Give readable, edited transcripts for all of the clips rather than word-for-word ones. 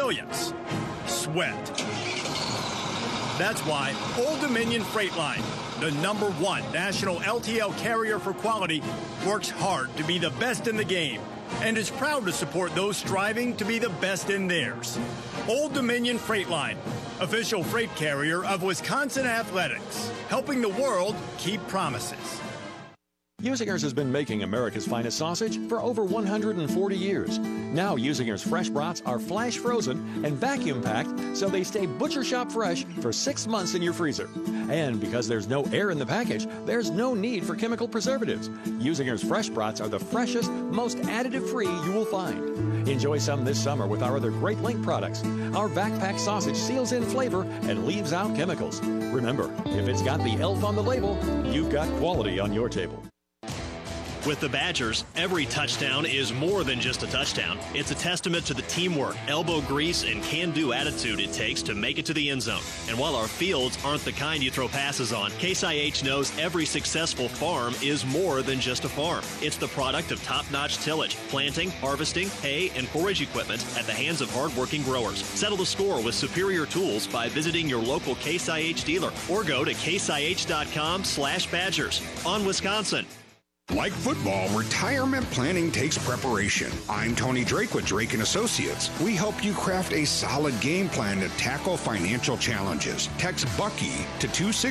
resilience, sweat. That's why Old Dominion Freight Line, the #1 national LTL carrier for quality, works hard to be the best in the game and is proud to support those striving to be the best in theirs. Old Dominion Freight Line, official freight carrier of Wisconsin Athletics, helping the world keep promises. Usinger's has been making America's finest sausage for over 140 years. Now Usinger's fresh brats are flash frozen and vacuum packed so they stay butcher shop fresh for 6 months in your freezer. And because there's no air in the package, there's no need for chemical preservatives. Usinger's fresh brats are the freshest, most additive-free you will find. Enjoy some this summer with our other Great Link products. Our vac pack sausage seals in flavor and leaves out chemicals. Remember, if it's got the elf on the label, you've got quality on your table. With the Badgers, every touchdown is more than just a touchdown. It's a testament to the teamwork, elbow grease, and can-do attitude it takes to make it to the end zone. And while our fields aren't the kind you throw passes on, Case IH knows every successful farm is more than just a farm. It's the product of top-notch tillage, planting, harvesting, hay, and forage equipment at the hands of hard-working growers. Settle the score with superior tools by visiting your local Case IH dealer or go to caseih.com/Badgers. On Wisconsin. Like football, retirement planning takes preparation. I'm Tony Drake with Drake & Associates. We help you craft a solid game plan to tackle financial challenges. Text Bucky to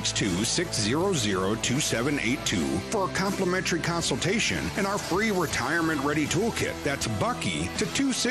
262-600-2782 for a complimentary consultation and our free retirement ready toolkit. That's Bucky to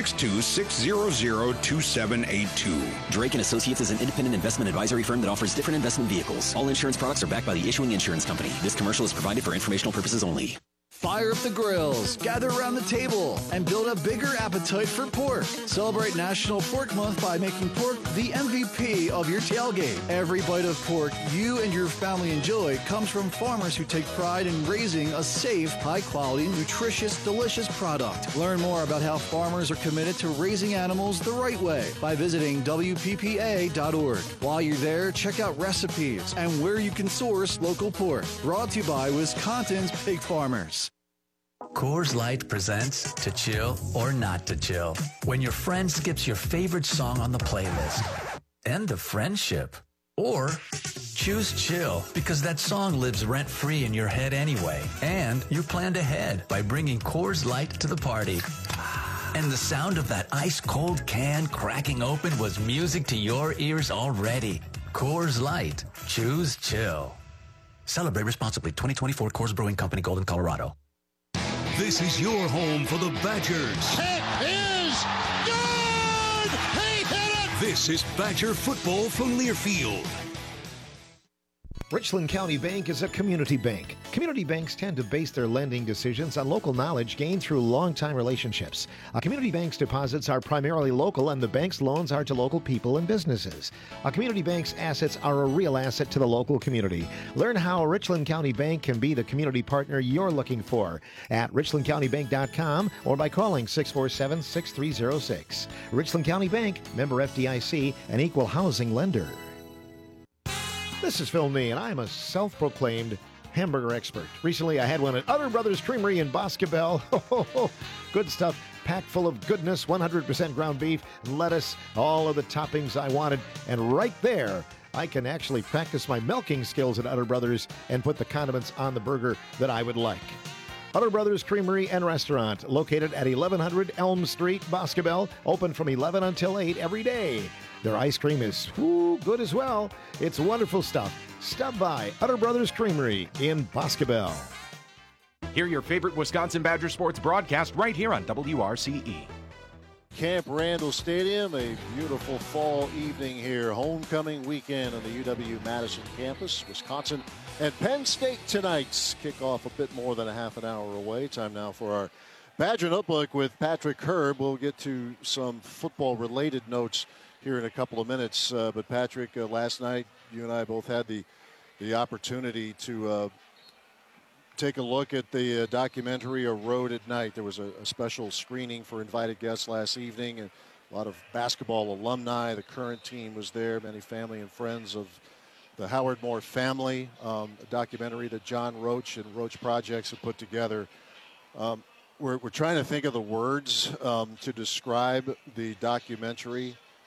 262-600-2782. Drake & Associates is an independent investment advisory firm that offers different investment vehicles. All insurance products are backed by the issuing insurance company. This commercial is provided for informational purposes only. Fire up the grills, gather around the table, and build a bigger appetite for pork. Celebrate National Pork Month by making pork the MVP of your tailgate. Every bite of pork you and your family enjoy comes from farmers who take pride in raising a safe, high-quality, nutritious, delicious product. Learn more about how farmers are committed to raising animals the right way by visiting WPPA.org. While you're there, check out recipes and where you can source local pork. Brought to you by Wisconsin's pig farmers. Coors Light presents To Chill or Not to Chill. When your friend skips your favorite song on the playlist. End of friendship. Or choose chill because that song lives rent-free in your head anyway. And you planned ahead by bringing Coors Light to the party. And the sound of that ice-cold can cracking open was music to your ears already. Coors Light. Choose chill. Celebrate responsibly. 2024 Coors Brewing Company, Golden, Colorado. This is your home for the Badgers. It is good! He hit it! This is Badger football from Learfield. Richland County Bank is a community bank. Community banks tend to base their lending decisions on local knowledge gained through long-time relationships. A community bank's deposits are primarily local, and the bank's loans are to local people and businesses. A community bank's assets are a real asset to the local community. Learn how Richland County Bank can be the community partner you're looking for at richlandcountybank.com or by calling 647-6306. Richland County Bank, member FDIC, an equal housing lender. This is Phil Nee, and I'm a self-proclaimed hamburger expert. Recently, I had one at Utter Brothers Creamery in Boscobel. Good stuff, packed full of goodness, 100% ground beef, lettuce, all of the toppings I wanted. And right there, I can actually practice my milking skills at Utter Brothers and put the condiments on the burger that I would like. Utter Brothers Creamery and Restaurant, located at 1100 Elm Street, Boscobel, open from 11 until 8 every day. Their ice cream is good as well. It's wonderful stuff. Stop by Utter Brothers Creamery in Boscobel. Hear your favorite Wisconsin Badger sports broadcast right here on WRCE. Camp Randall Stadium, a beautiful fall evening here. Homecoming weekend on the UW-Madison campus. Wisconsin and Penn State tonight's kickoff a bit more than a half an hour away. Time now for our Badger Notebook with Patrick Herb. We'll get to some football-related notes here in a couple of minutes. But Patrick, last night you and I both had the opportunity to take a look at the documentary A Road at Night. There was a special screening for invited guests last evening, and a lot of basketball alumni. The current team was there, many family and friends of the Howard Moore family, a documentary that John Roach and Roach Projects have put together. We're trying to think of the words to describe the documentary.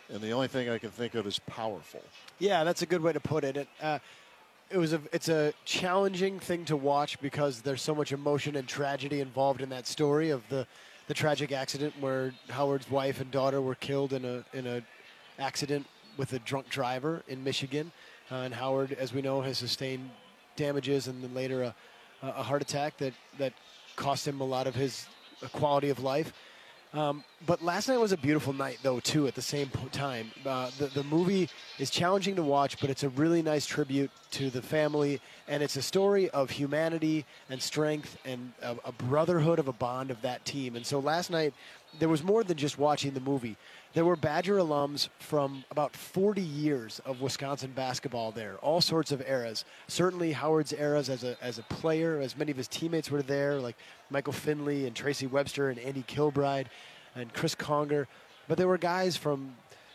and the only thing I can think of is powerful. Yeah, that's a good way to put it. It's a challenging thing to watch because there's so much emotion and tragedy involved in that story of the tragic accident where Howard's wife and daughter were killed in a accident with a drunk driver in Michigan. And Howard, as we know, has sustained damages and then later a heart attack that cost him a lot of his quality of life. But last night was a beautiful night, though, too, at the same time. The movie is challenging to watch, but it's a really nice tribute to the family, and it's a story of humanity and strength and a brotherhood of a bond of that team. And so last night, there was more than just watching the movie. There were Badger alums from about 40 years of Wisconsin basketball there, all sorts of eras. Certainly Howard's eras as a player, as many of his teammates were there, like Michael Finley and Tracy Webster and Andy Kilbride and Chris Conger. But there were guys from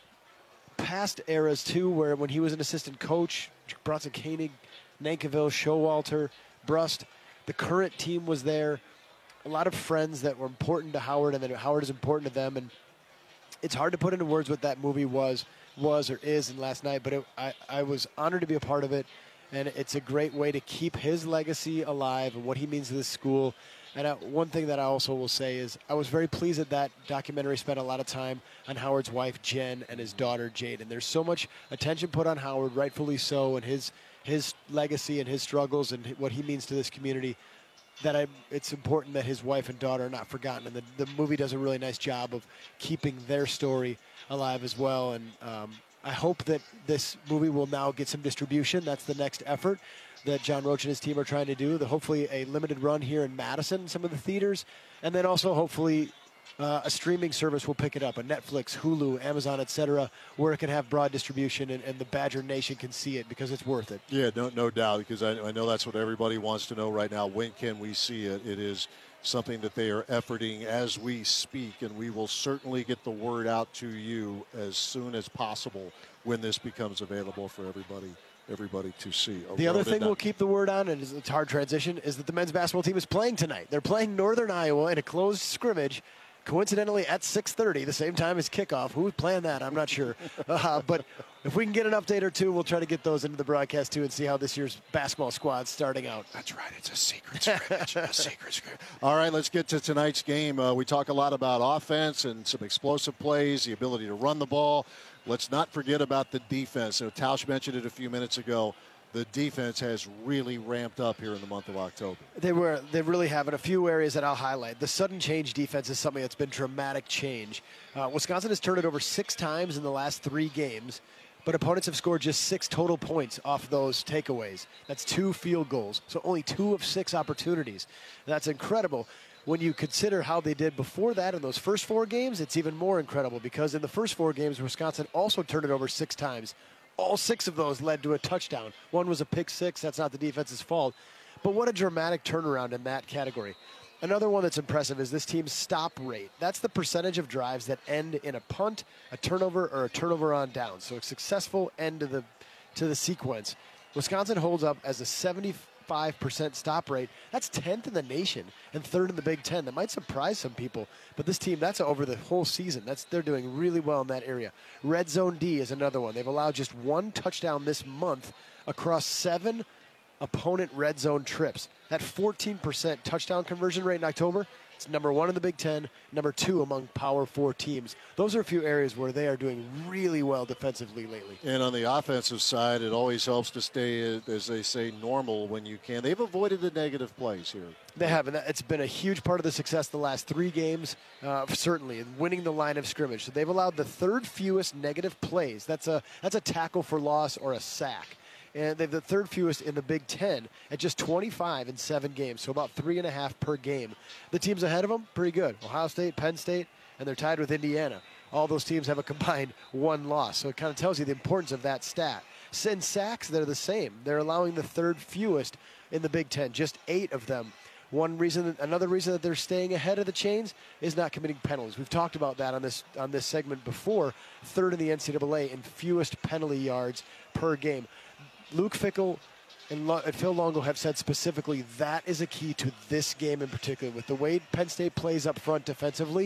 past eras, too, where when he was an assistant coach, Bronson Koenig, Nankivell, Showalter, Brust, the current team was there. A lot of friends that were important to Howard, and then Howard is important to them. And it's hard to put into words what that movie was or is in last night, but I was honored to be a part of it, and it's a great way to keep his legacy alive and what he means to this school. And one thing that I also will say is I was very pleased that documentary spent a lot of time on Howard's wife, Jen, and his daughter, Jade. And there's so much attention put on Howard, rightfully so, and his legacy and his struggles and what he means to this community, that it's important that his wife and daughter are not forgotten. And the movie does a really nice job of keeping their story alive as well. And I hope that this movie will now get some distribution. That's the next effort that John Roach and his team are trying to do. Hopefully a limited run here in Madison, some of the theaters. And then also hopefully a streaming service will pick it up, a Netflix, Hulu, Amazon, etc., where it can have broad distribution and the Badger Nation can see it because it's worth it. Yeah, no doubt, because I know that's what everybody wants to know right now. When can we see it? It is something that they are efforting as we speak, and we will certainly get the word out to you as soon as possible when this becomes available for everybody to see. The other thing we'll keep the word on, and it's a hard transition, is that the men's basketball team is playing tonight. They're playing Northern Iowa in a closed scrimmage, coincidentally at 6:30, the same time as kickoff. Who's playing that? I'm not sure. But if we can get an update or two, we'll try to get those into the broadcast too and see how this year's basketball squad's starting out. That's right. It's a secret scrimmage. A secret scrimmage. All right, let's get to tonight's game. We talk a lot about offense and some explosive plays, the ability to run the ball. Let's not forget about the defense. So Tausch mentioned it a few minutes ago. The defense has really ramped up here in the month of October. They really have in a few areas that I'll highlight. The sudden change defense is something that's been dramatic change. Wisconsin has turned it over 6 times in the last 3 games, but opponents have scored just 6 total points off those takeaways. That's 2 field goals, so only 2 of 6 opportunities. That's incredible. When you consider how they did before that in those first 4 games, it's even more incredible because in the first 4 games, Wisconsin also turned it over 6 times. All 6 of those led to a touchdown. One was a pick 6. That's not the defense's fault. But what a dramatic turnaround in that category. Another one that's impressive is this team's stop rate. That's the percentage of drives that end in a punt, a turnover, or a turnover on down. So a successful end to the sequence. Wisconsin holds up as a 75% stop rate. That's 10th in the nation and 3rd in the Big Ten. That might surprise some people, but this team, that's over the whole season. They're doing really well in that area. Red Zone D is another one. They've allowed just 1 touchdown this month across 7 opponent red zone trips. That 14% touchdown conversion rate in October, it's number 1 in the Big Ten, number 2 among Power 4 teams. Those are a few areas where they are doing really well defensively lately. And on the offensive side, it always helps to stay, as they say, normal when you can. They've avoided the negative plays here. They have, and it's been a huge part of the success the last 3 games, certainly, in winning the line of scrimmage. So they've allowed the 3rd fewest negative plays. That's a tackle for loss or a sack. And they've the 3rd fewest in the Big Ten at just 25 in 7 games, so about 3.5 per game. The teams ahead of them, pretty good. Ohio State, Penn State, and they're tied with Indiana. All those teams have a combined 1 loss, so it kind of tells you the importance of that stat. In sacks, they're the same. They're allowing the 3rd fewest in the Big Ten, just 8 of them. Another reason that they're staying ahead of the chains is not committing penalties. We've talked about that on this segment before. 3rd in the NCAA in fewest penalty yards per game. Luke Fickell and Phil Longo have said specifically that is a key to this game in particular. With the way Penn State plays up front defensively,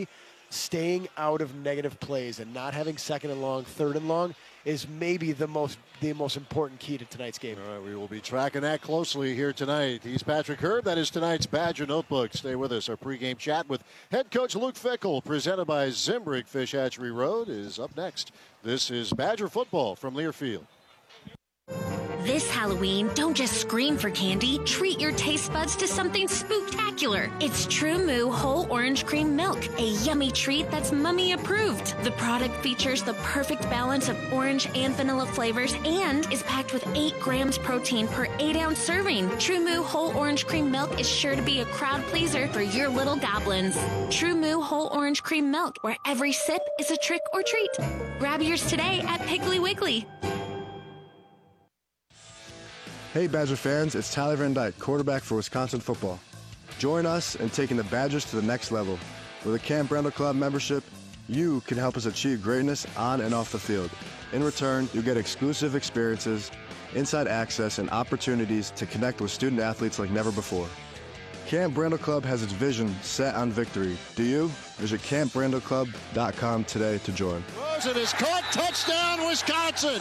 staying out of negative plays and not having second and long, third and long is maybe the most important key to tonight's game. All right, we will be tracking that closely here tonight. He's Patrick Hurd. That is tonight's Badger Notebook. Stay with us. Our pregame chat with head coach Luke Fickell, presented by Zimbrick Fish Hatchery Road, is up next. This is Badger football from Learfield. This Halloween, don't just scream for candy. Treat your taste buds to something spooktacular. It's True Moo Whole Orange Cream Milk, a yummy treat that's Mummy approved. The product features the perfect balance of orange and vanilla flavors and is packed with 8 grams protein per 8-ounce serving. True Moo Whole Orange Cream Milk is sure to be a crowd pleaser for your little goblins. True Moo Whole Orange Cream Milk, where every sip is a trick or treat. Grab yours today at Piggly Wiggly. Hey Badger fans, it's Tyler Van Dyke, quarterback for Wisconsin football. Join us in taking the Badgers to the next level. With a Camp Randall Club membership, you can help us achieve greatness on and off the field. In return, you'll get exclusive experiences, inside access, and opportunities to connect with student athletes like never before. Camp Randall Club has its vision set on victory. Do you? Visit camprandallclub.com today to join. Rosen is caught. Touchdown, Wisconsin.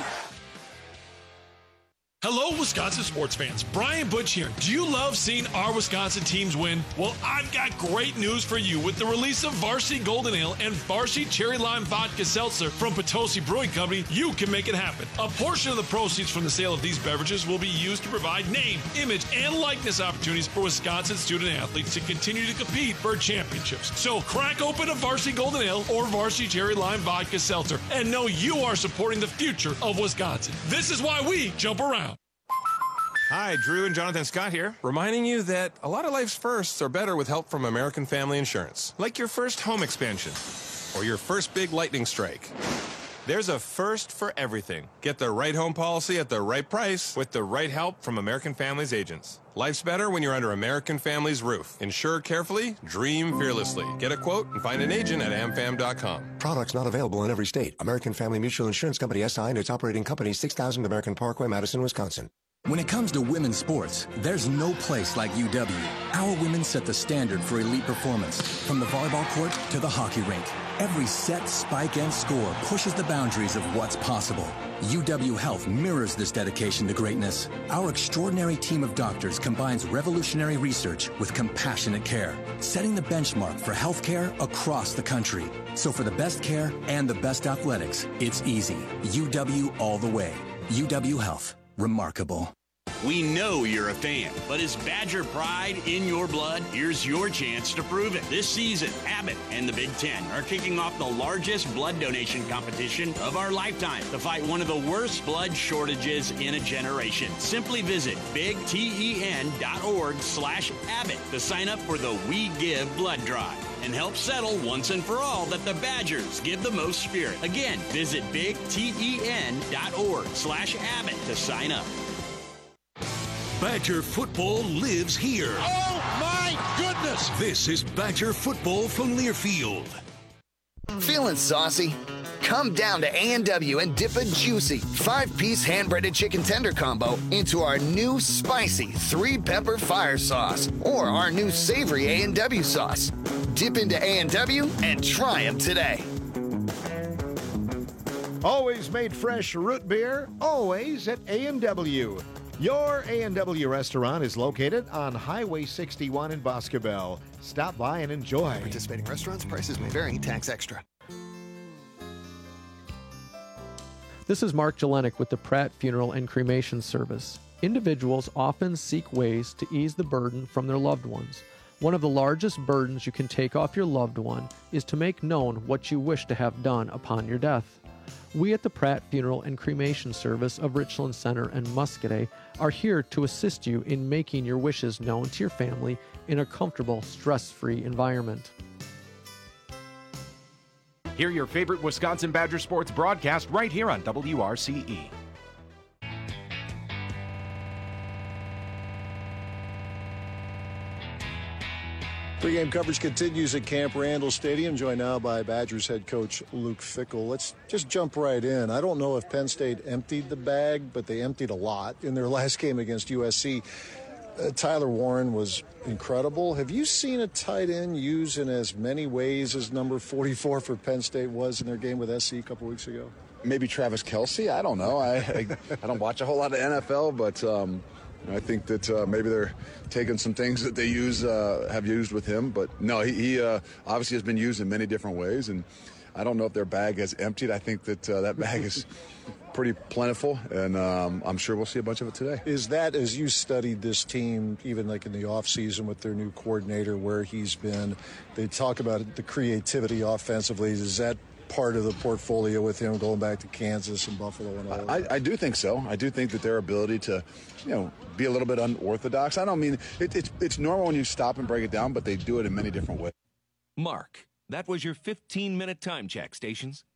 Hello, Wisconsin sports fans. Brian Butch here. Do you love seeing our Wisconsin teams win? Well, I've got great news for you. With the release of Varsity Golden Ale and Varsity Cherry Lime Vodka Seltzer from Potosi Brewing Company, you can make it happen. A portion of the proceeds from the sale of these beverages will be used to provide name, image, and likeness opportunities for Wisconsin student athletes to continue to compete for championships. So crack open a Varsity Golden Ale or Varsity Cherry Lime Vodka Seltzer and know you are supporting the future of Wisconsin. This is why we jump around. Hi, Drew and Jonathan Scott here, reminding you that a lot of life's firsts are better with help from American Family Insurance. Like your first home expansion or your first big lightning strike. There's a first for everything. Get the right home policy at the right price with the right help from American Family's agents. Life's better when you're under American Family's roof. Insure carefully, dream fearlessly. Get a quote and find an agent at amfam.com. Products not available in every state. American Family Mutual Insurance Company, SI, and its operating company, 6000 American Parkway, Madison, Wisconsin. When it comes to women's sports, there's no place like UW. Our women set the standard for elite performance, from the volleyball court to the hockey rink. Every set, spike, and score pushes the boundaries of what's possible. UW Health mirrors this dedication to greatness. Our extraordinary team of doctors combines revolutionary research with compassionate care, setting the benchmark for healthcare across the country. So for the best care and the best athletics, it's easy. UW all the way. UW Health. Remarkable. We know you're a fan, but is Badger pride in your blood? Here's your chance to prove it. This season, Abbott and the Big Ten are kicking off the largest blood donation competition of our lifetime to fight one of the worst blood shortages in a generation. Simply visit bigten.org/Abbott to sign up for the We Give Blood Drive and help settle once and for all that the Badgers give the most spirit. Again, visit bigten.org/Abbott to sign up. Badger football lives here. Oh, my goodness! This is Badger football from Learfield. Feeling saucy? Come down to A&W and dip a juicy 5-piece hand-breaded chicken tender combo into our new spicy 3-pepper fire sauce or our new savory A&W sauce. Dip into A&W and try them today. Always made fresh root beer, always at A&W. Your A&W restaurant is located on Highway 61 in Boscobel. Stop by and enjoy. Participating restaurants, prices may vary, tax extra. This is Mark Jelenik with the Pratt Funeral and Cremation Service. Individuals often seek ways to ease the burden from their loved ones. One of the largest burdens you can take off your loved one is to make known what you wish to have done upon your death. We at the Pratt Funeral and Cremation Service of Richland Center and Muscadet are here to assist you in making your wishes known to your family in a comfortable, stress-free environment. Hear your favorite Wisconsin Badger sports broadcast right here on WRCE. Pre-game coverage continues at Camp Randall Stadium, joined now by Badgers head coach Luke Fickell. Let's just jump right in. I don't know if Penn State emptied the bag, but they emptied a lot in their last game against USC. Tyler Warren was incredible. Have you seen a tight end used in as many ways as number 44 for Penn State was in their game with SC a couple weeks ago? Maybe Travis Kelce. I don't know. I don't watch a whole lot of NFL, but I think that maybe they're taking some things that they have used with him. But no, he obviously has been used in many different ways, and I don't know if their bag has emptied. I think that that bag is pretty plentiful, and I'm sure we'll see a bunch of it today. Is that, as you studied this team, even like in the offseason with their new coordinator, where he's been, they talk about the creativity offensively. Is that part of the portfolio with him going back to Kansas and Buffalo and all that? I do think so. I do think that their ability to, be a little bit unorthodox. I don't mean it's normal when you stop and break it down, but they do it in many different ways. Mark, that was your 15-minute time check, stations.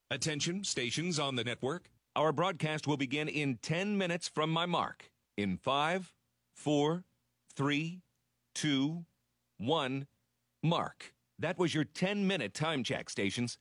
Attention, stations on the network. Our broadcast will begin in 10 minutes from my mark. In 5, 4, 3, 2, 1, mark. That was your 10-minute time check, stations.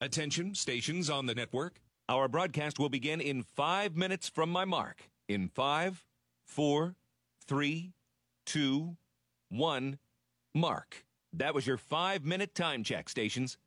Attention, stations on the network. Our broadcast will begin in 5 minutes from my mark. In 5, 4, 3, 2, 1, mark. That was your 5-minute time check, stations.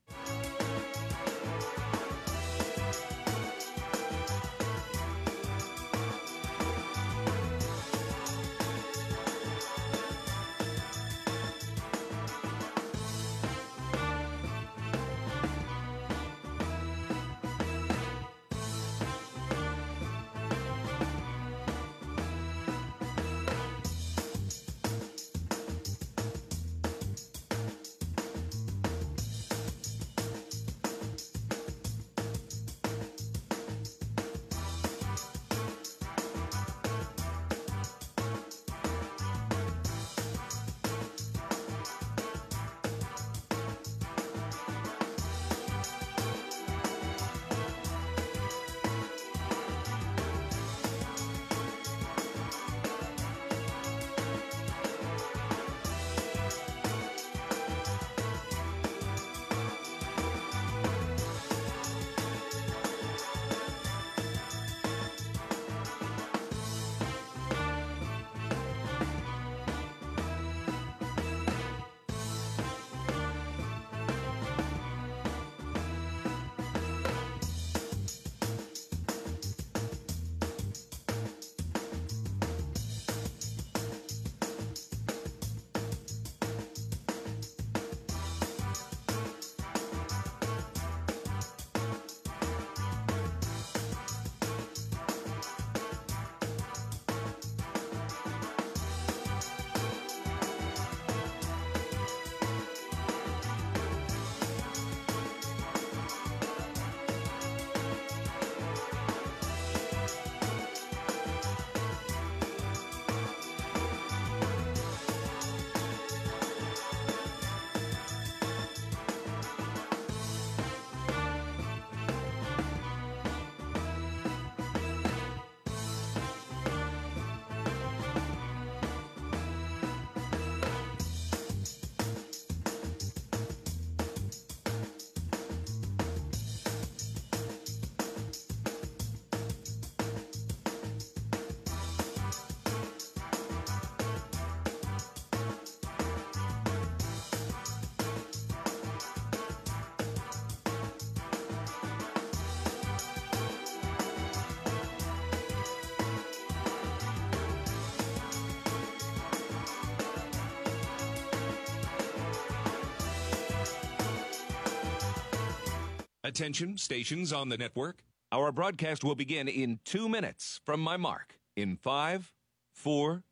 Attention, stations on the network. Our broadcast will begin in 2 minutes from my mark. In 5, 4,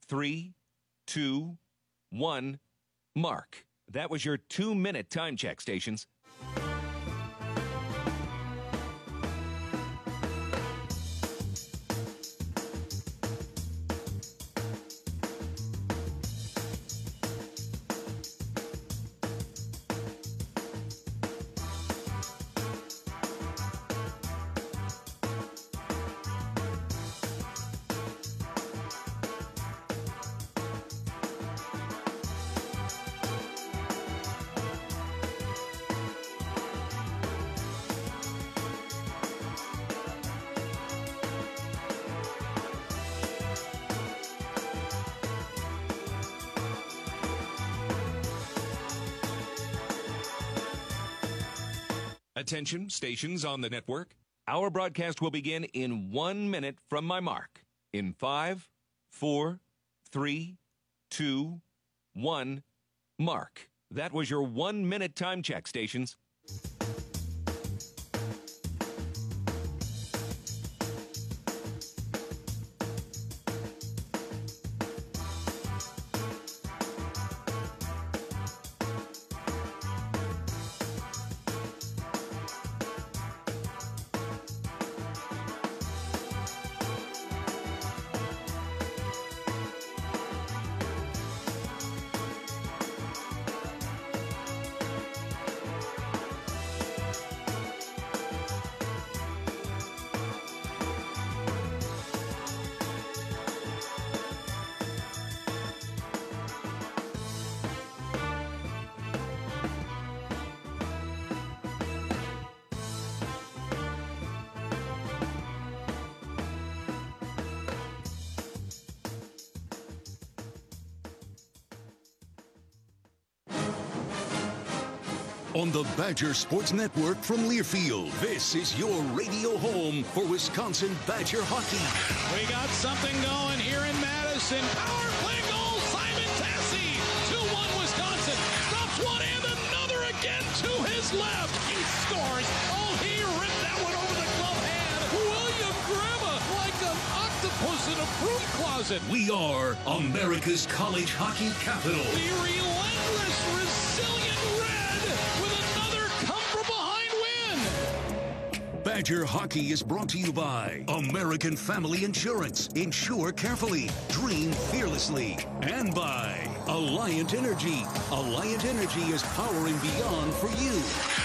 3, 2, 1, mark. That was your 2-minute time check, stations. Attention, stations on the network. Our broadcast will begin in 1 minute from my mark. In 5, 4, 3, 2, 1, mark. That was your 1-minute time check, stations. on the Badger Sports Network from Learfield. This is your radio home for Wisconsin Badger hockey. We got something going here in Madison. Power play goal, Simon Tassi. 2-1 Wisconsin. Stops one and another again to his left. He scores. Oh, he ripped that one over the glove hand. William Grandma like an octopus in a broom closet. We are America's college hockey capital. The relentless, resilient Red with another come-from-behind win. Badger hockey is brought to you by American Family Insurance. Insure carefully, dream fearlessly. And by Alliant Energy. Alliant Energy is powering beyond for you.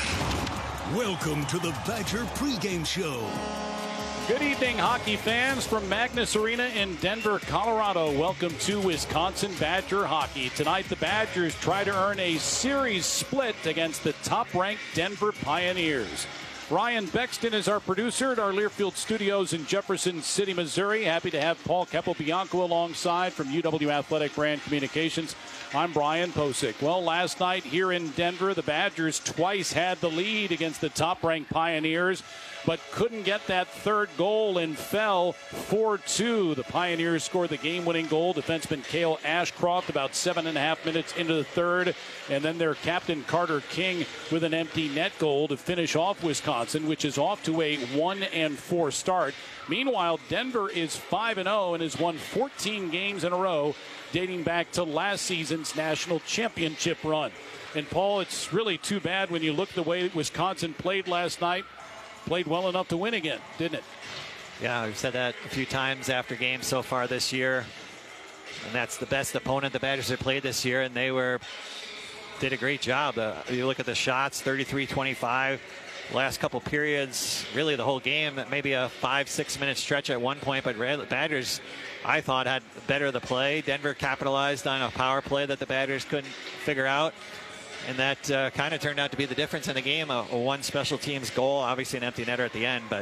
Welcome to the Badger pregame show. Good evening, hockey fans from Magnus Arena in Denver, Colorado. Welcome to Wisconsin Badger hockey. Tonight, the Badgers try to earn a series split against the top-ranked Denver Pioneers. Ryan Bexton is our producer at our Learfield studios in Jefferson City, Missouri. Happy to have Paul Capobianco alongside from UW Athletic Brand Communications. I'm Brian Posick. Well, last night here in Denver, the Badgers twice had the lead against the top-ranked Pioneers, but couldn't get that third goal and fell 4-2. The Pioneers scored the game-winning goal. Defenseman Cale Ashcroft about 7.5 minutes into the third, and then their captain Carter King with an empty net goal to finish off Wisconsin, which is off to a 1-4 start. Meanwhile, Denver is 5-0 and has won 14 games in a row, dating back to last season's national championship run. And Paul, it's really too bad when you look the way Wisconsin played last night. Played well enough to win again, didn't it? Yeah, we've said that a few times after games so far this year. And that's the best opponent the Badgers have played this year, and they did a great job. You look at the shots, 33-25. Last couple periods, really the whole game, maybe a 5-6 minute stretch at one point, but Badgers, I thought, had better of the play. Denver capitalized on a power play that the Badgers couldn't figure out. And that kind of turned out to be the difference in the game. A one special teams goal, obviously an empty netter at the end. But,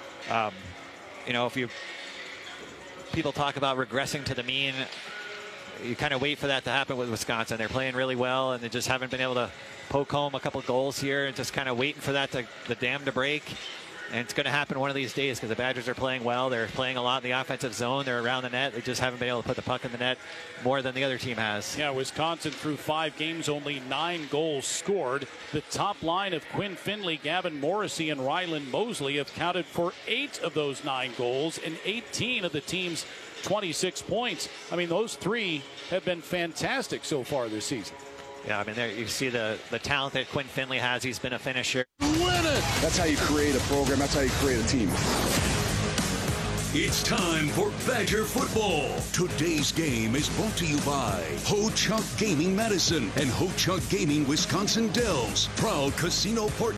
if people talk about regressing to the mean, you kind of wait for that to happen with Wisconsin. They're playing really well, and they just haven't been able to poke home a couple goals here, and just kind of waiting for the dam to break. And it's going to happen one of these days because the Badgers are playing well. They're playing a lot in the offensive zone. They're around the net. They just haven't been able to put the puck in the net more than the other team has. Yeah, Wisconsin through 5 games, only 9 goals scored. The top line of Quinn Finley, Gavin Morrissey, and Ryland Mosley have counted for 8 of those 9 goals and 18 of the team's 26 points. I mean, those 3 have been fantastic so far this season. Yeah, I mean, there you see the talent that Quinn Finley has. He's been a finisher. Win it! That's how you create a program. That's how you create a team. It's time for Badger football. Today's game is brought to you by Ho-Chunk Gaming Madison and Ho-Chunk Gaming Wisconsin Dells, proud casino partners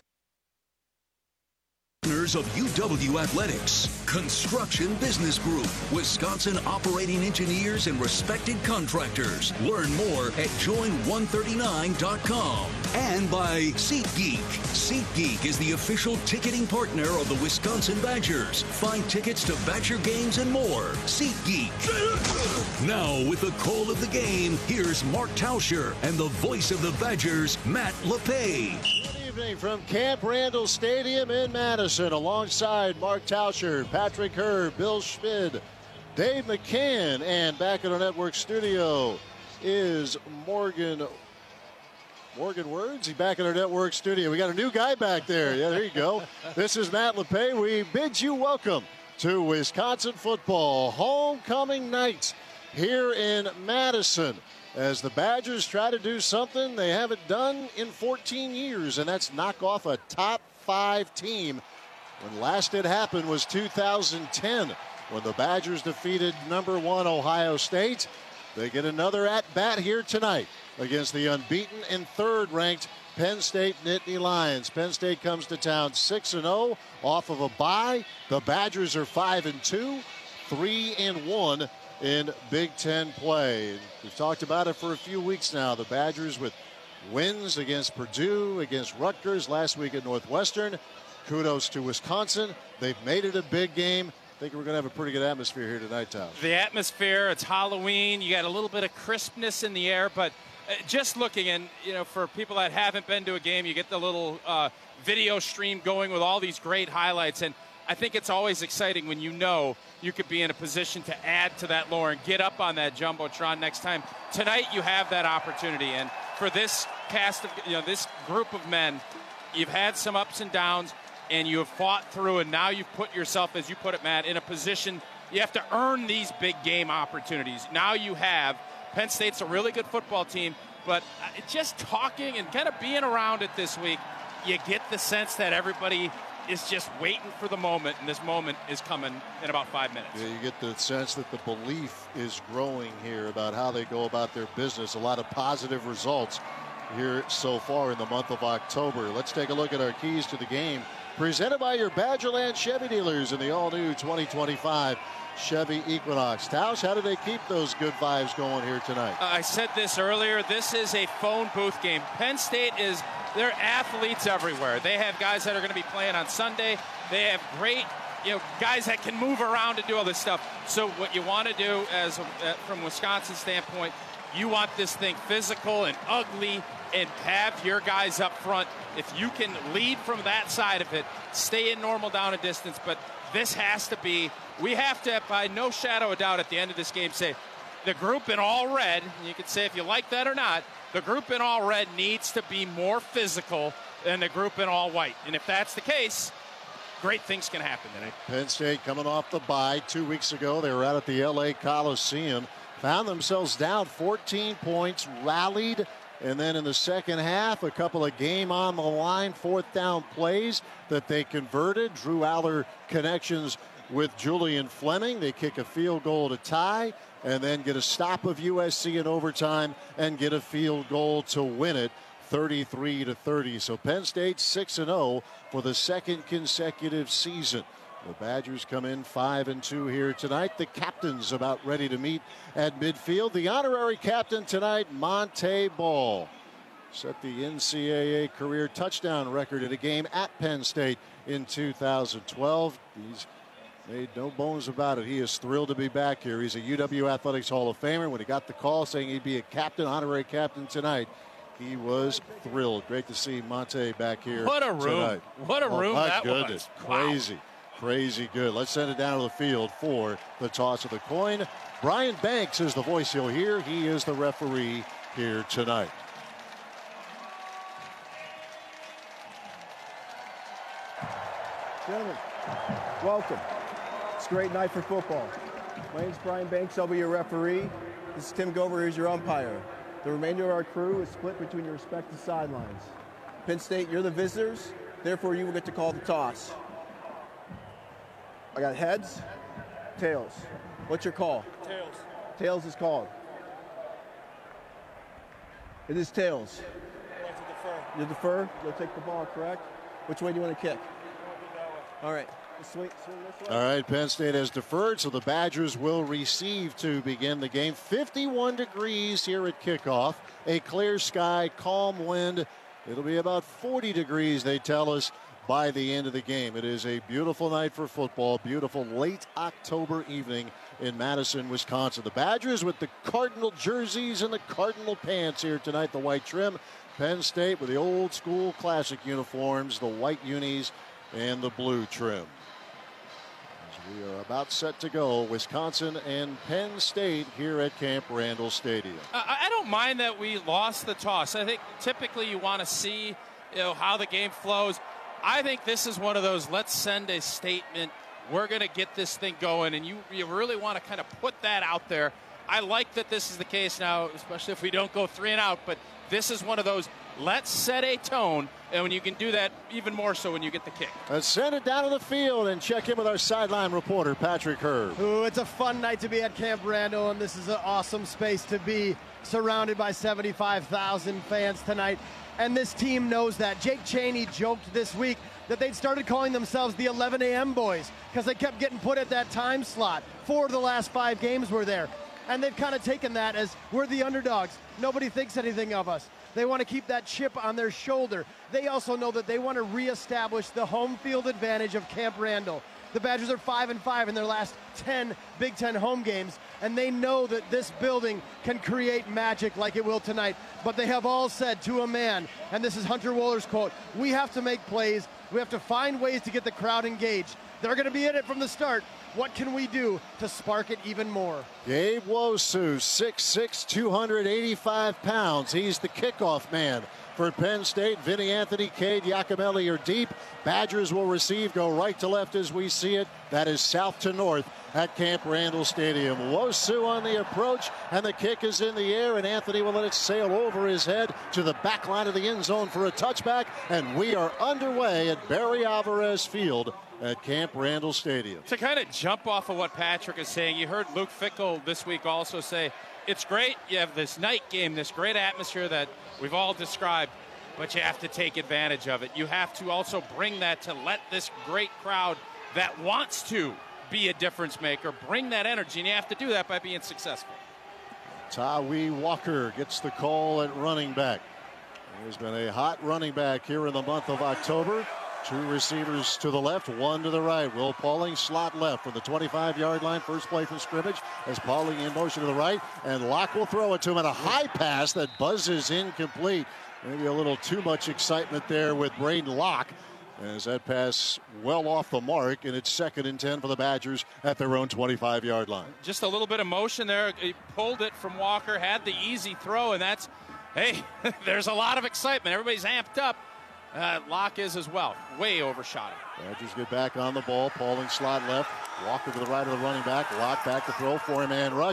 of UW Athletics, Construction Business Group, Wisconsin operating engineers and respected contractors. Learn more at join139.com. And by SeatGeek. SeatGeek is the official ticketing partner of the Wisconsin Badgers. Find tickets to Badger games and more. SeatGeek. Now with the call of the game, here's Mark Tauscher and the voice of the Badgers, Matt LePay. From Camp Randall Stadium in Madison, alongside Mark Tauscher, Patrick Herr, Bill Schmid, Dave McCann, and back in our network studio is Morgan Words. He's back in our network studio. We got a new guy back there. Yeah, there you go. This is Matt LePay. We bid you welcome to Wisconsin football homecoming night here in Madison, as the Badgers try to do something they haven't done in 14 years, and that's knock off a top 5 team. When last it happened was 2010, when the Badgers defeated number 1 Ohio State. They get another at-bat here tonight against the unbeaten and third-ranked Penn State Nittany Lions. Penn State comes to town 6-0 off of a bye. The Badgers are 5-2, 3-1 in Big Ten play. We've talked about it for a few weeks now. The Badgers with wins against Purdue, against Rutgers, last week at Northwestern. Kudos to Wisconsin. They've made it a big game. I think we're going to have a pretty good atmosphere here tonight, Tom. The atmosphere, it's Halloween. You got a little bit of crispness in the air, but just looking, and for people that haven't been to a game, you get the little video stream going with all these great highlights, and I think it's always exciting when you could be in a position to add to that lore and get up on that Jumbotron next time. Tonight you have that opportunity, and for this cast of, this group of men, you've had some ups and downs, and you have fought through, and now you've put yourself, as you put it, Matt, in a position you have to earn these big game opportunities. Now you have. Penn State's a really good football team, but just talking and kind of being around it this week, you get the sense that everybody is just waiting for the moment, and this moment is coming in about 5 minutes. Yeah, you get the sense that the belief is growing here about how they go about their business. A lot of positive results here so far in the month of October. Let's take a look at our keys to the game, presented by your Badgerland Chevy dealers in the all-new 2025 Chevy Equinox. Tausch, how do they keep those good vibes going here tonight? I said this earlier. This is a phone booth game. Penn State they're athletes everywhere. They have guys that are going to be playing on Sunday. They have great, guys that can move around and do all this stuff. So what you want to do from Wisconsin's standpoint, you want this thing physical and ugly and have your guys up front. If you can lead from that side of it, stay in normal down and distance. But this has to be, we have to, by no shadow of doubt, at the end of this game, say the group in all red, and you can say if you like that or not, the group in all red needs to be more physical than the group in all white. And if that's the case, great things can happen tonight. Penn State coming off the bye 2 weeks ago. They were out at the LA Coliseum, found themselves down 14 points, rallied, and then in the second half, a couple of game on the line, fourth down plays that they converted. Drew Aller connections with Julian Fleming. They kick a field goal to tie and then get a stop of USC in overtime and get a field goal to win it 33-30. So Penn State 6-0 for the second consecutive season. The Badgers come in 5-2 here tonight. The captain's about ready to meet at midfield. The honorary captain tonight, Montee Ball, set the NCAA career touchdown record at a game at Penn State in 2012. He's made no bones about it. He is thrilled to be back here. He's a UW Athletics Hall of Famer. When he got the call saying he'd be a captain, honorary captain tonight, he was thrilled. Great to see Montee back here. What a room. Tonight. What a room that goodness. was. Crazy. Wow. Crazy good. Let's send it down to the field for the toss of the coin. Brian Banks is the voice you'll hear. He is the referee here tonight. Gentlemen, welcome. It's a great night for football. My name's Brian Banks. I'll be your referee. This is Tim Gover. Here's your umpire. The remainder of our crew is split between your respective sidelines. Penn State, you're the visitors. Therefore, you will get to call the toss. I got heads, tails. What's your call? Tails. Tails is called. It is tails. I'd like to defer. You defer? You'll take the ball, correct? Which way do you want to kick? All right. Swing this way. All right, Penn State has deferred, so the Badgers will receive to begin the game. 51 degrees here at kickoff. A clear sky, calm wind. It'll be about 40 degrees, they tell us, by the end of the game. It is a beautiful night for football. Beautiful late October evening in Madison, Wisconsin. The Badgers with the Cardinal jerseys and the Cardinal pants here tonight, the white trim. Penn State with the old school classic uniforms, the white unis and the blue trim. As we are about set to go, Wisconsin and Penn State here at Camp Randall Stadium. I don't mind that we lost the toss. I think typically you want to see how the game flows. I think this is one of those, let's send a statement. We're going to get this thing going, and you really want to kind of put that out there. I like that this is the case now, especially if we don't go 3 and out, but this is one of those, let's set a tone, and when you can do that, even more so when you get the kick. Let's send it down to the field and check in with our sideline reporter, Patrick Herb. Ooh, it's a fun night to be at Camp Randall, and this is an awesome space to be, surrounded by 75,000 fans tonight. And this team knows that. Jake Chaney joked this week that they'd started calling themselves the 11 a.m. boys because they kept getting put at that time slot. 4 of the last 5 games were there. And they've kind of taken that as we're the underdogs. Nobody thinks anything of us. They want to keep that chip on their shoulder. They also know that they want to reestablish the home field advantage of Camp Randall. The Badgers are 5-5 in their last 10 Big Ten home games, and they know that this building can create magic like it will tonight. But they have all said to a man, and this is Hunter Wohler's quote, we have to make plays. We have to find ways to get the crowd engaged. They're going to be in it from the start. What can we do to spark it even more? Gabe Wosu, 6'6", 285 pounds. He's the kickoff man for Penn State. Vinny Anthony, Cade Giacomelli are deep. Badgers will receive, go right to left as we see it. That is south to north at Camp Randall Stadium. Wosu on the approach, and the kick is in the air, and Anthony will let it sail over his head to the back line of the end zone for a touchback, and we are underway at Barry Alvarez Field at Camp Randall Stadium. To kind of jump off of what Patrick is saying, you heard Luke Fickell this week also say, it's great, you have this night game, this great atmosphere that we've all described, but you have to take advantage of it. You have to also bring that to let this great crowd that wants to be a difference maker, bring that energy, and you have to do that by being successful. Tawee Walker gets the call at running back. He's been a hot running back here in the month of October. Two receivers to the left, one to the right. Will Pauling slot left from the 25-yard line. First play from scrimmage as Pauling in motion to the right. And Locke will throw it to him, and a high pass that buzzes incomplete. Maybe a little too much excitement there with Braden Locke, as that pass well off the mark, and it's 2nd and 10 for the Badgers at their own 25-yard line. Just a little bit of motion there. He pulled it from Walker, had the easy throw, and that's, hey, there's a lot of excitement. Everybody's amped up. Locke is as well. Way overshot it. Badgers get back on the ball. Pauling slot left. Walker to the right of the running back. Locke back to throw. 4-man rush.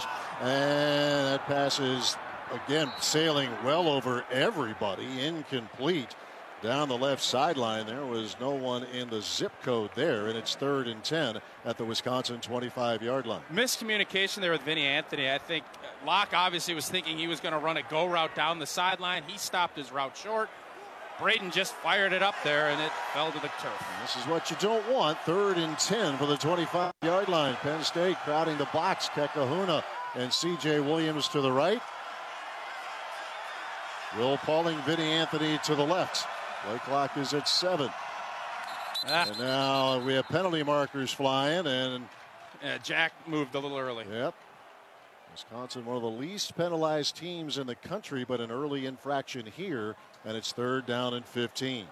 And that pass is, again, sailing well over everybody. Incomplete. Down the left sideline. There was no one in the zip code there. And it's 3rd and 10 at the Wisconsin 25-yard line. Miscommunication there with Vinny Anthony. I think Locke obviously was thinking he was going to run a go route down the sideline. He stopped his route short. Braden just fired it up there, and it fell to the turf. And this is what you don't want. 3rd and 10 for the 25-yard line. Penn State crowding the box. Kekahuna and C.J. Williams to the right. Will Pauling, Vinny Anthony to the left. Play clock is at 7. And now we have penalty markers flying, and Jack moved a little early. Yep. Wisconsin, one of the least penalized teams in the country, but an early infraction here, and it's 3rd down and 15.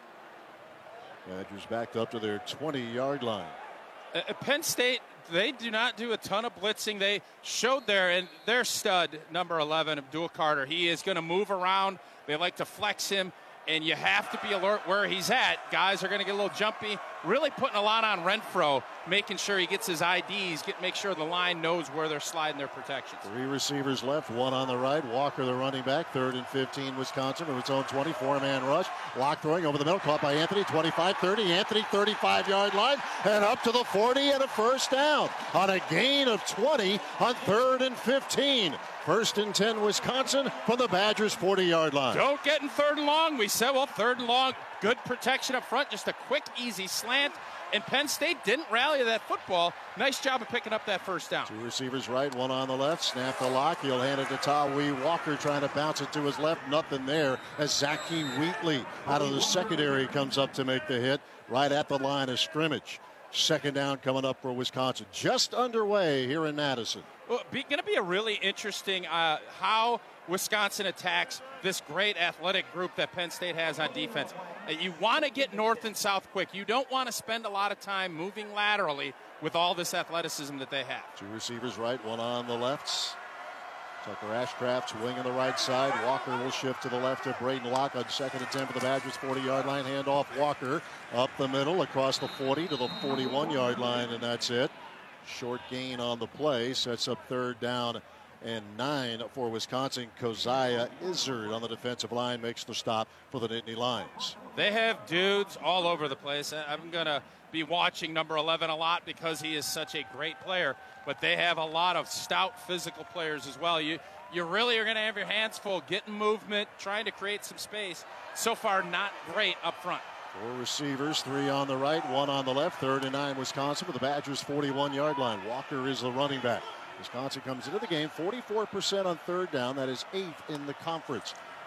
Badgers backed up to their 20-yard line. Penn State, they do not do a ton of blitzing. They showed there, and their stud, number 11, Abdul Carter, he is going to move around. They like to flex him, and you have to be alert where he's at. Guys are going to get a little jumpy. Really putting a lot on Renfro, making sure he gets his IDs, make sure the line knows where they're sliding their protections. 3 receivers left, 1 on the right. Walker, the running back, 3rd and 15, Wisconsin, with its own 24-man rush. Locke throwing over the middle, caught by Anthony, 25-30. Anthony, 35-yard line, and up to the 40 and a first down on a gain of 20 on 3rd and 15. 1st and 10, Wisconsin from the Badgers' 40-yard line. Don't get in 3rd and long. We said, well, 3rd and long, good protection up front, just a quick, easy slant. And Penn State didn't rally that football. Nice job of picking up that first down. 2 receivers right, 1 on the left. Snap to Locke. He'll hand it to Tawee Walker, trying to bounce it to his left. Nothing there as Zaki Wheatley out of the secondary comes up to make the hit right at the line of scrimmage. 2nd down coming up for Wisconsin. Just underway here in Madison. Well, going to be a really interesting how Wisconsin attacks this great athletic group that Penn State has on defense. You want to get north and south quick. You don't want to spend a lot of time moving laterally with all this athleticism that they have. 2 receivers right, 1 on the left. Tucker Ashcraft's wing on the right side. Walker will shift to the left of Braden Locke on 2nd and 10 for the Badgers' 40-yard line. Handoff Walker up the middle across the 40 to the 41-yard line, and that's it. Short gain on the play sets up 3rd down and 9 for Wisconsin. Keziah Izzard on the defensive line makes the stop for the Nittany Lions. They have dudes all over the place. I'm going to be watching number 11 a lot because he is such a great player, but they have a lot of stout physical players as well. You really are going to have your hands full getting movement, trying to create some space. So far, not great up front. 4 receivers, 3 on the right, 1 on the left. 3rd and 9 Wisconsin with the Badgers' 41-yard line. Walker is the running back. Wisconsin comes into the game 44% on 3rd down. That is 8th in the conference.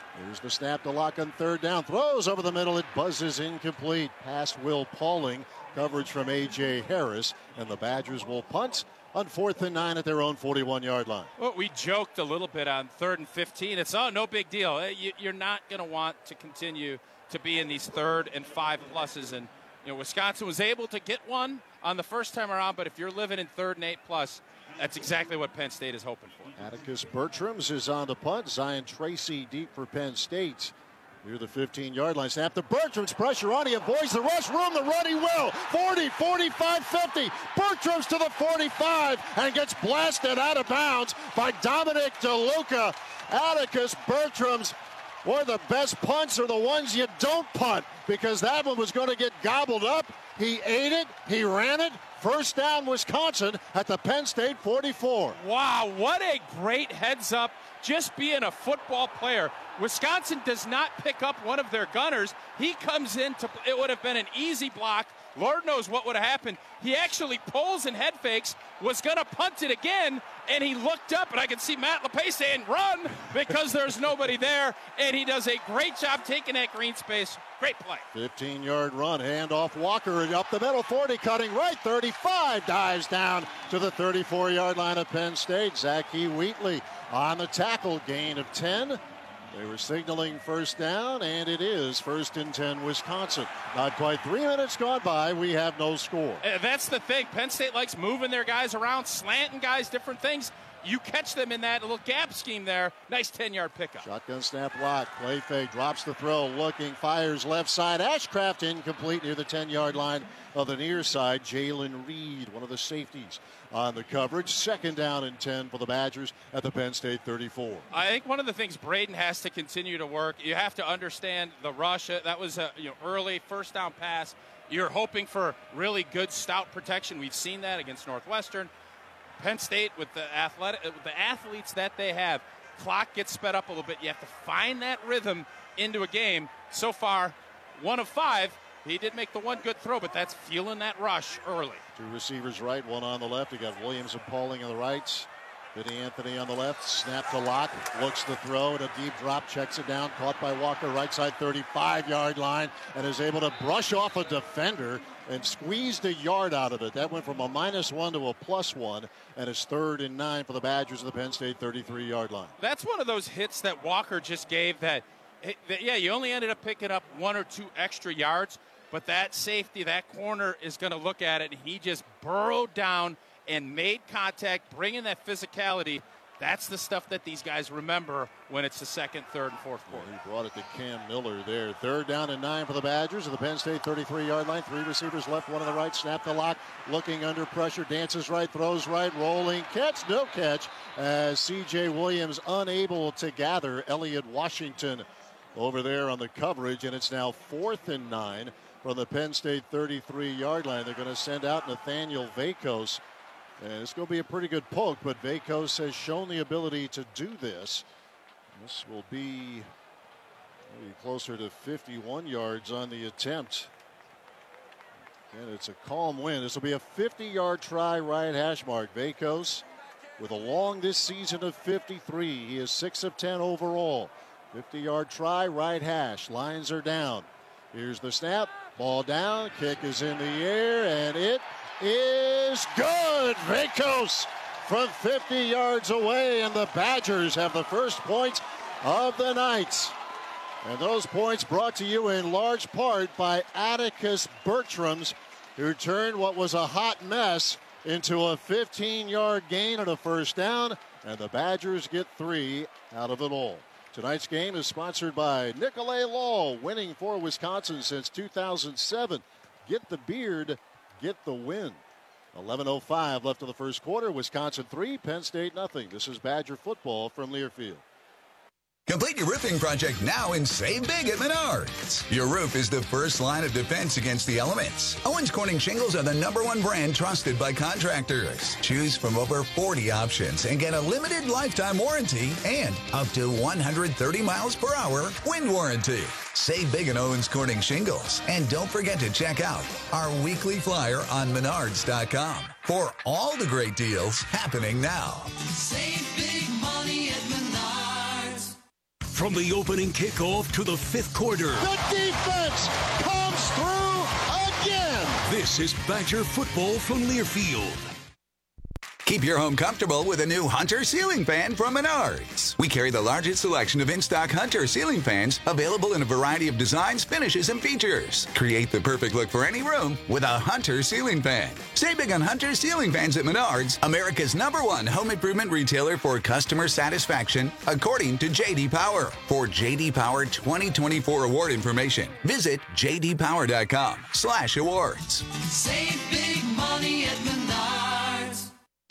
Here's the snap to Locke on third down. Throws over the middle. It buzzes incomplete. Past Will Pauling. Coverage from A.J. Harris. And the Badgers will punt on 4th and 9 at their own 41-yard line. Well, we joked a little bit on 3rd and 15. It's, no big deal. You're not going to want to continue to be in these 3rd and 5 pluses. And, Wisconsin was able to get one on the first time around, but if you're living in 3rd and 8 plus, that's exactly what Penn State is hoping for. Atticus Bertrams is on the punt. Zion Tracy deep for Penn State. Near the 15-yard line. Snap to Bertrams. Pressure on. He avoids the rush. Room to run. He will. 40, 45, 50. Bertrams to the 45 and gets blasted out of bounds by Dominic DeLuca. Atticus Bertrams. One of the best punts are the ones you don't punt, because that one was going to get gobbled up. He ate it. He ran it. First down, Wisconsin at the Penn State 44. Wow, what a great heads up. Just being a football player. Wisconsin does not pick up one of their gunners. He comes in it would have been an easy block. Lord knows what would have happened. He actually pulls and head fakes, was going to punt it again, and he looked up, and I can see Matt LePay saying, run, because there's nobody there, and he does a great job taking that green space. Great play. 15-yard run, handoff Walker, up the middle, 40, cutting right, 35, dives down to the 34-yard line of Penn State. Zachy Wheatley on the tackle, gain of 10. They were signaling first down, and it is 1st and 10 Wisconsin. Not quite 3 minutes gone by. We have no score. That's the thing. Penn State likes moving their guys around, slanting guys, different things. You catch them in that little gap scheme there. Nice 10-yard pickup. Shotgun snap block. Play fake. Drops the throw. Looking. Fires left side. Ashcraft incomplete near the 10-yard line of the near side. Jalen Reed, one of the safeties on the coverage. 2nd down and 10 for the Badgers at the Penn State 34. I think one of the things Braden has to continue to work, you have to understand the rush. That was a early first down pass. You're hoping for really good stout protection. We've seen that against Northwestern. Penn State, with the athletes that they have, clock gets sped up a little bit. You have to find that rhythm into a game. So far, 1 of 5. He did make the one good throw, but that's feeling that rush early. 2 receivers right, 1 on the left. You got Williams and Pauling on the right. Vinny Anthony on the left. Snap to Locke. Looks the throw and a deep drop. Checks it down. Caught by Walker. Right side 35-yard line. And is able to brush off a defender and squeezed a yard out of it. That went from a -1 to a +1. And it's 3rd and 9 for the Badgers at the Penn State 33-yard line. That's one of those hits that Walker just gave that, yeah, you only ended up picking up 1 or 2 extra yards. But that safety, that corner is going to look at it. And he just burrowed down and made contact, bringing that physicality. That's the stuff that these guys remember when it's the 2nd, 3rd, and 4th quarter. He brought it to Cam Miller there. 3rd down and 9 for the Badgers at the Penn State 33-yard line. 3 receivers left, 1 on the right. Snap the lock, looking under pressure, dances right, throws right, rolling, catch, no catch, as C.J. Williams unable to gather Elliott Washington over there on the coverage, and it's now 4th and 9 from the Penn State 33-yard line. They're going to send out Nathaniel Vakos. And it's going to be a pretty good poke, but Vakos has shown the ability to do this. This will be maybe closer to 51 yards on the attempt. And it's a calm wind. This will be a 50-yard try right hash mark. Vakos with a long this season of 53. He is 6 of 10 overall. 50-yard try right hash. Lines are down. Here's the snap. Ball down. Kick is in the air, and it is good. Vakos from 50 yards away, and the Badgers have the first points of the night. And those points brought to you in large part by Atticus Bertrams, who turned what was a hot mess into a 15-yard gain and a first down, and the Badgers get 3 out of it all. Tonight's game is sponsored by Nicolay Law, winning for Wisconsin since 2007. Get the beard, get the win. 11:05 left in the first quarter. Wisconsin 3, Penn State nothing. This is Badger football from Learfield. Complete your roofing project now and save big at Menards. Your roof is the first line of defense against the elements. Owens Corning shingles are the #1 brand trusted by contractors. Choose from over 40 options and get a limited lifetime warranty and up to 130 miles per hour wind warranty. Save big at Owens Corning shingles. And don't forget to check out our weekly flyer on Menards.com for all the great deals happening now. Save big money at Menards. From the opening kickoff to the fifth quarter. The defense comes through again. This is Badger football from Learfield. Keep your home comfortable with a new Hunter ceiling fan from Menards. We carry the largest selection of in-stock Hunter ceiling fans available in a variety of designs, finishes, and features. Create the perfect look for any room with a Hunter ceiling fan. Save big on Hunter ceiling fans at Menards, America's #1 home improvement retailer for customer satisfaction, according to J.D. Power. For J.D. Power 2024 award information, visit jdpower.com/awards. Save big money at Menards.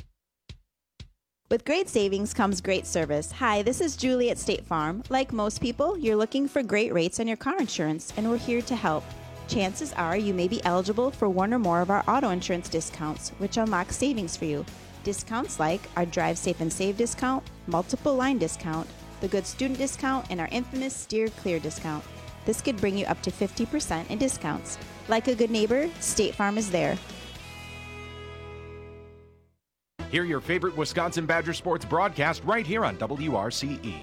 With great savings comes great service. Hi, this is Julie at State Farm. Like most people, you're looking for great rates on your car insurance, and we're here to help. Chances are you may be eligible for one or more of our auto insurance discounts, which unlock savings for you. Discounts like our Drive Safe and Save discount, multiple line discount, the Good Student discount, and our infamous Steer Clear discount. This could bring you up to 50% in discounts. Like a good neighbor, State Farm is there. Hear your favorite Wisconsin Badger sports broadcast right here on WRCE.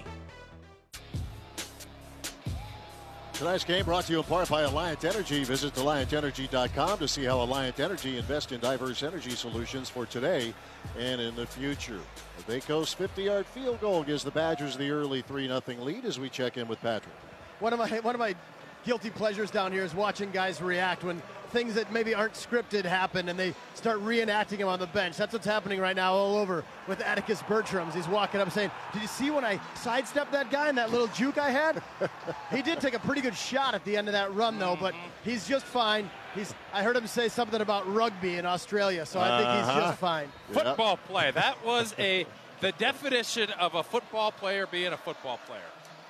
Tonight's game brought to you in part by Alliant Energy. Visit AlliantEnergy.com to see how Alliant Energy invests in diverse energy solutions for today and in the future. The Veikos 50-yard field goal gives the Badgers the early 3-0 lead as we check in with Patrick. One of my guilty pleasures down here is watching guys react when things that maybe aren't scripted happen and they start reenacting them on the bench. That's what's happening right now all over with Atticus Bertrams. He's walking up saying, did you see when I sidestepped that guy and that little juke I had? He did take a pretty good shot at the end of that run, though, but he's just fine. I heard him say something about rugby in Australia, so I think he's just fine. Football play. That was the definition of a football player being a football player.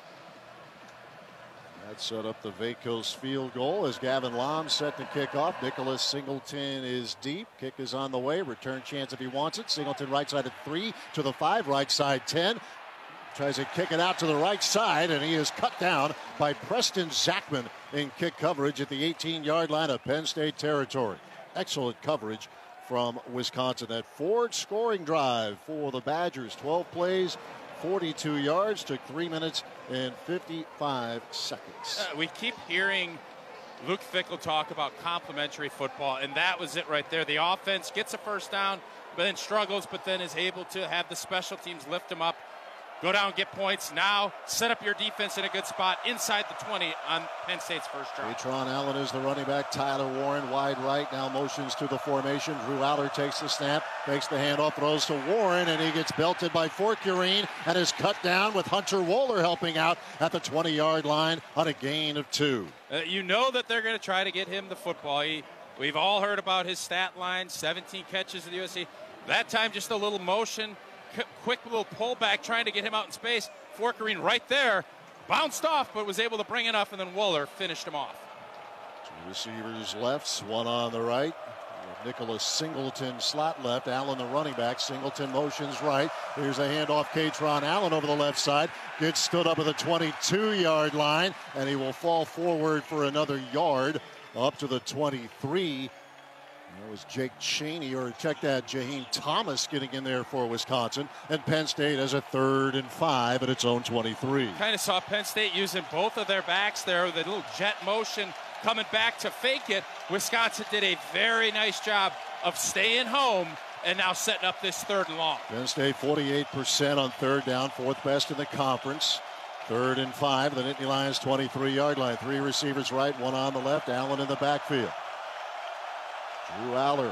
That set up the Veikos field goal as Gavin Lom set to kick off. Nicholas Singleton is deep. Kick is on the way. Return chance if he wants it. Singleton right side at 3 to the 5, right side 10. Tries to kick it out to the right side, and he is cut down by Preston Zachman in kick coverage at the 18-yard line of Penn State territory. Excellent coverage from Wisconsin. That forward scoring drive for the Badgers. 12 plays, 42 yards, took 3 minutes and 55 seconds. We keep hearing Luke Fickell talk about complementary football, and that was it right there. The offense gets a first down, but then struggles, but then is able to have the special teams lift them up, go down, get points. Now set up your defense in a good spot inside the 20 on Penn State's first drive. Katron Allen is the running back. Tyler Warren wide right, now motions to the formation. Drew Aller takes the snap, makes the handoff, throws to Warren, and he gets belted by Forkurine and is cut down with Hunter Wohler helping out at the 20-yard line on a gain of 2. You know that they're going to try to get him the football. We've all heard about his stat line, 17 catches at the USC. That time just a little motion, quick little pullback trying to get him out in space. Forkurine right there, bounced off, but was able to bring enough, and then Wohler finished him off. 2 receivers left, one on the right. Nicholas Singleton slot left, Allen the running back. Singleton motions right. Here's a handoff. Katron Allen over the left side. Gets stood up at the 22-yard line, and he will fall forward for another yard up to the 23. That was Jake Cheney, or check that, Jaheim Thomas getting in there for Wisconsin. And Penn State has a 3rd and 5 at its own 23. Kind of saw Penn State using both of their backs there, the little jet motion coming back to fake it. Wisconsin did a very nice job of staying home and now setting up this 3rd and long. Penn State 48% on 3rd down, 4th best in the conference. 3rd and 5, the Nittany Lions 23-yard line. 3 receivers right, 1 on the left, Allen in the backfield. Drew Aller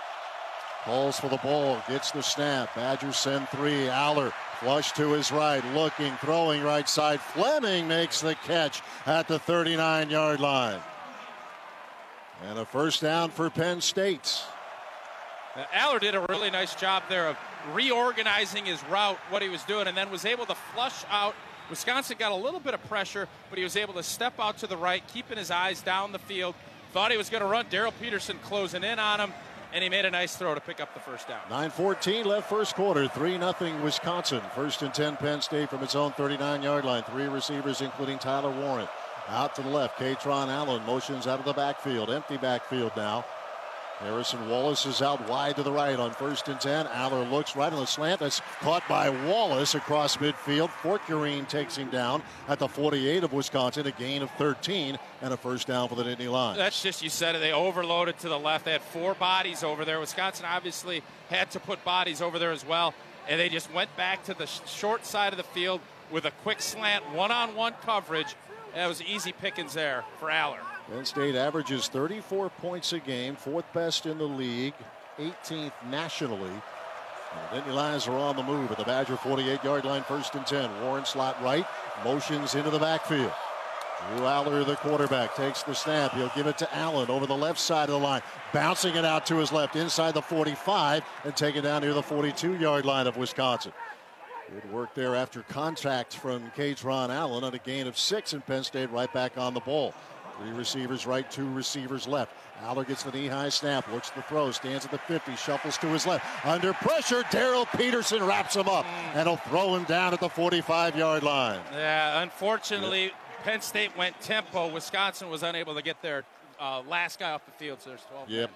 calls for the ball, gets the snap. Badgers send 3. Aller flush to his right, looking, throwing right side. Fleming makes the catch at the 39-yard line. And a first down for Penn State. Aller did a really nice job there of reorganizing his route, what he was doing, and then was able to flush out. Wisconsin got a little bit of pressure, but he was able to step out to the right, keeping his eyes down the field. Thought he was going to run. Daryl Peterson closing in on him, and he made a nice throw to pick up the first down. 9:14 left first quarter. 3-0 Wisconsin. 1st and 10 Penn State from its own 39-yard line. 3 receivers, including Tyler Warren. Out to the left, Katron Allen motions out of the backfield. Empty backfield now. Harrison Wallace is out wide to the right on 1st and 10. Aller looks right on the slant. That's caught by Wallace across midfield. Fortune takes him down at the 48 of Wisconsin. A gain of 13 and a first down for the Nittany Lions. That's just, you said it, they overloaded to the left. They had 4 bodies over there. Wisconsin obviously had to put bodies over there as well. And they just went back to the short side of the field with a quick slant, one-on-one coverage. That was easy pickings there for Aller. Penn State averages 34 points a game, 4th best in the league, 18th nationally. And the Nittany Lions are on the move at the Badger 48-yard line, 1st and 10. Warren slot right, motions into the backfield. Drew Aller, the quarterback, takes the snap. He'll give it to Allen over the left side of the line, bouncing it out to his left inside the 45 and take it down near the 42-yard line of Wisconsin. Good work there after contact from Katron Allen on a gain of 6, and Penn State right back on the ball. 3 receivers right, 2 receivers left. Aller gets the knee-high snap, looks the throw, stands at the 50, shuffles to his left. Under pressure, Daryl Peterson wraps him up, and he'll throw him down at the 45-yard line. Yeah, unfortunately, Penn State went tempo. Wisconsin was unable to get their last guy off the field, so there's 12 men.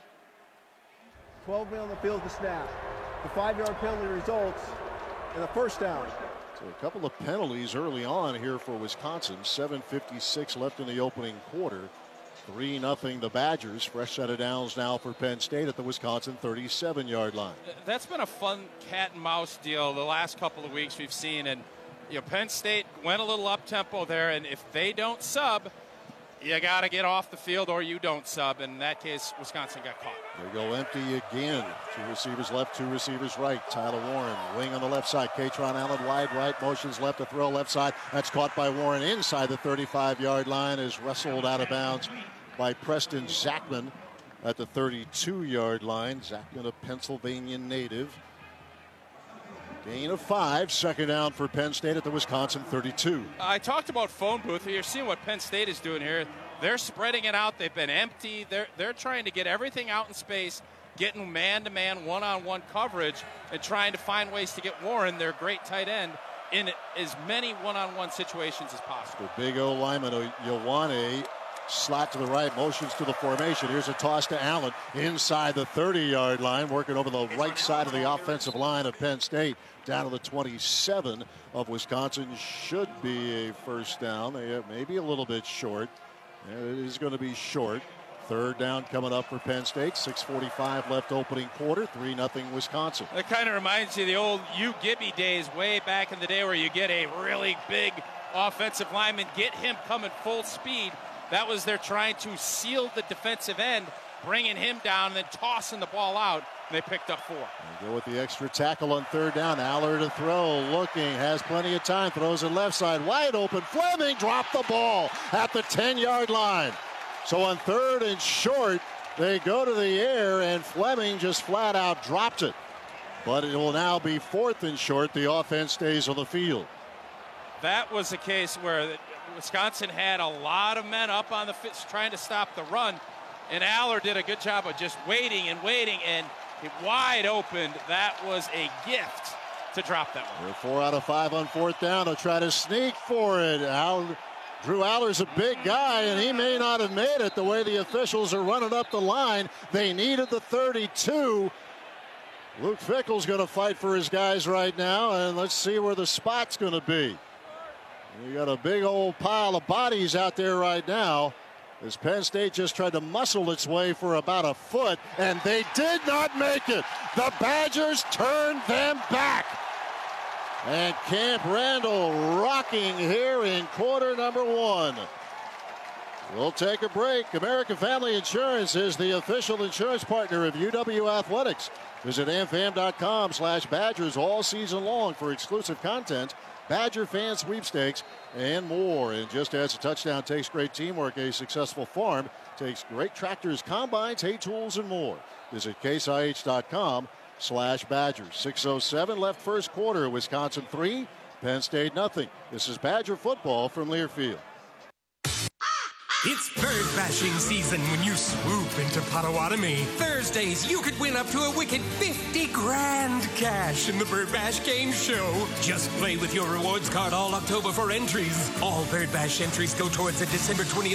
12 men on the field to snap. The 5-yard penalty results in a first down. So a couple of penalties early on here for Wisconsin. 7:56 left in the opening quarter. 3-0 the Badgers. Fresh set of downs now for Penn State at the Wisconsin 37-yard line. That's been a fun cat and mouse deal the last couple of weeks we've seen. And Penn State went a little up-tempo there. And if they don't sub, you got to get off the field or you don't sub. In that case, Wisconsin got caught. They go empty again. 2 receivers left, 2 receivers right. Tyler Warren, wing on the left side. Katron Allen wide right, motions left to throw left side. That's caught by Warren inside the 35-yard line, is wrestled out of bounds by Preston Zachman at the 32-yard line. Zachman, a Pennsylvania native. Gain of 5, 2nd down for Penn State at the Wisconsin 32. I talked about phone booth. You're seeing what Penn State is doing here. They're spreading it out. They've been empty. They're trying to get everything out in space, getting man-to-man, one-on-one coverage, and trying to find ways to get Warren, their great tight end, in as many one-on-one situations as possible. The big O lineman, Yowane, slot to the right, motions to the formation. Here's a toss to Allen inside the 30-yard line, working over the right side of the offensive line of Penn State. Down to the 27 of Wisconsin. Should be a first down. They may be a little bit short. It is going to be short. 3rd down coming up for Penn State. 6:45 left opening quarter. 3-0 Wisconsin. That kind of reminds you of the old Hugh Gibby days way back in the day where you get a really big offensive lineman, get him coming full speed. That was they're trying to seal the defensive end, bringing him down and then tossing the ball out. And they picked up 4. They go with the extra tackle on 3rd down. Aller to throw, looking, has plenty of time, throws it left side, wide open. Fleming dropped the ball at the 10-yard line. So on 3rd and short, they go to the air, and Fleming just flat out dropped it. But it will now be 4th and short. The offense stays on the field. That was a case where Wisconsin had a lot of men up on the field trying to stop the run, and Aller did a good job of just waiting, and wide open. That was a gift to drop that one. 4 out of 5 on 4th down. They'll try to sneak for it. Drew Aller's a big guy, and he may not have made it the way the officials are running up the line. They needed the 32. Luke Fickell's going to fight for his guys right now, and let's see where the spot's going to be. You got a big old pile of bodies out there right now, as Penn State just tried to muscle its way for about a foot, and they did not make it. The Badgers turned them back. And Camp Randall rocking here in quarter number 1. We'll take a break. American Family Insurance is the official insurance partner of UW Athletics. Visit amfam.com/Badgers all season long for exclusive content, Badger fan sweepstakes, and more. And just as a touchdown takes great teamwork, a successful farm takes great tractors, combines, hay tools, and more. Visit caseih.com/Badgers. 6:07 left first quarter. Wisconsin 3, Penn State nothing. This is Badger football from Learfield. It's bird bashing season when you swoop into Potawatomi. Thursdays, you could win up to a wicked 50 grand cash in the Bird Bash Game Show. Just play with your rewards card all October for entries. All Bird Bash entries go towards a December 20th